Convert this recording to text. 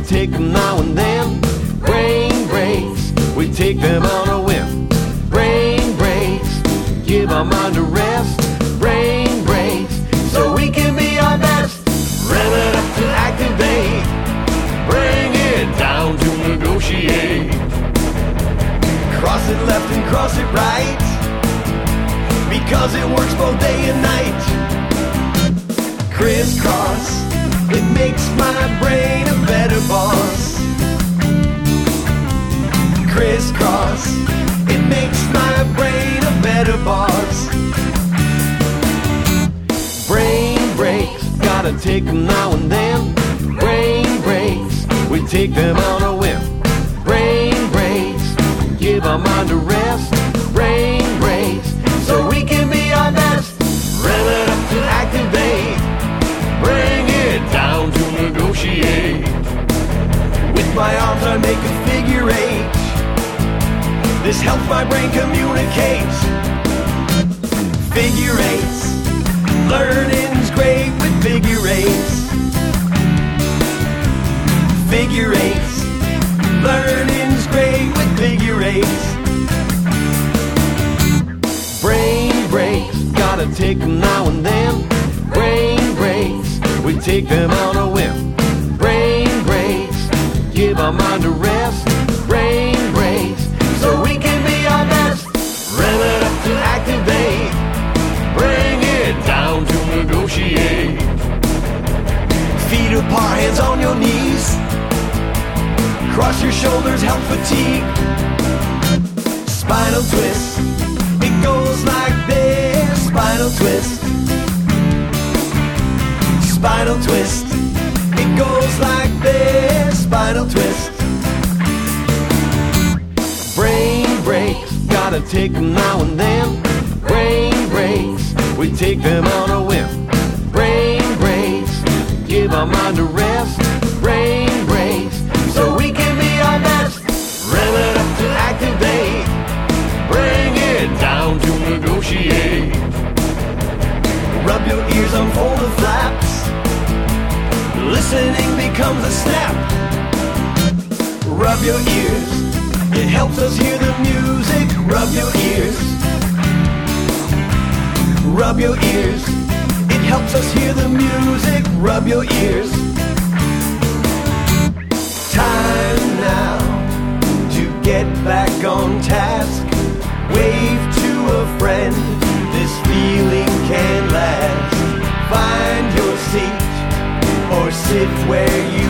take them now and then. Brain breaks, we take them on a whim. Brain breaks, give our mind a rest. Brain breaks, so we can be our best. Rev it up to activate, bring it down to negotiate. Cross it left and cross it right, because it works both day and night. Crisscross, it makes my brain a better boss. Crisscross, it makes my brain a better boss. Brain breaks, gotta take them now and then. Brain breaks, we take them on a whim. Brain breaks, give our mind a rest. Brain breaks, so we can be our best. Rev it up to activate, bring it down to negotiate. With my arms I make a figure eight. This helps my brain communicate. Figure eights, learning's great with figure eights. Figure eights, learning's great with figure eights. Brain breaks, gotta take them now and then. Brain breaks, we take them on a whim. Brain breaks, give our mind a rest. Brain breaks, so we can be our best. Rev it up to activate, bring it down to negotiate. Feet apart, hands on your knees. Cross your shoulders, help fatigue. Spinal twist, it goes like this. Spinal twist, spinal twist, it goes like this. Spinal twist. Brain breaks, gotta take them now and then. Brain breaks, we take them on a whim. Brain breaks, give our mind a rest. Brain breaks, so we can be our best. Rev it up to activate, bring it down to negotiate. Rub your ears, unfold the flaps. Listening becomes a snap. Rub your ears, it helps us hear the music. Rub your ears, rub your ears, it helps us hear the music. Rub your ears. Time now to get back on task. Wave to a friend, this feeling can last. Find your seat or sit where you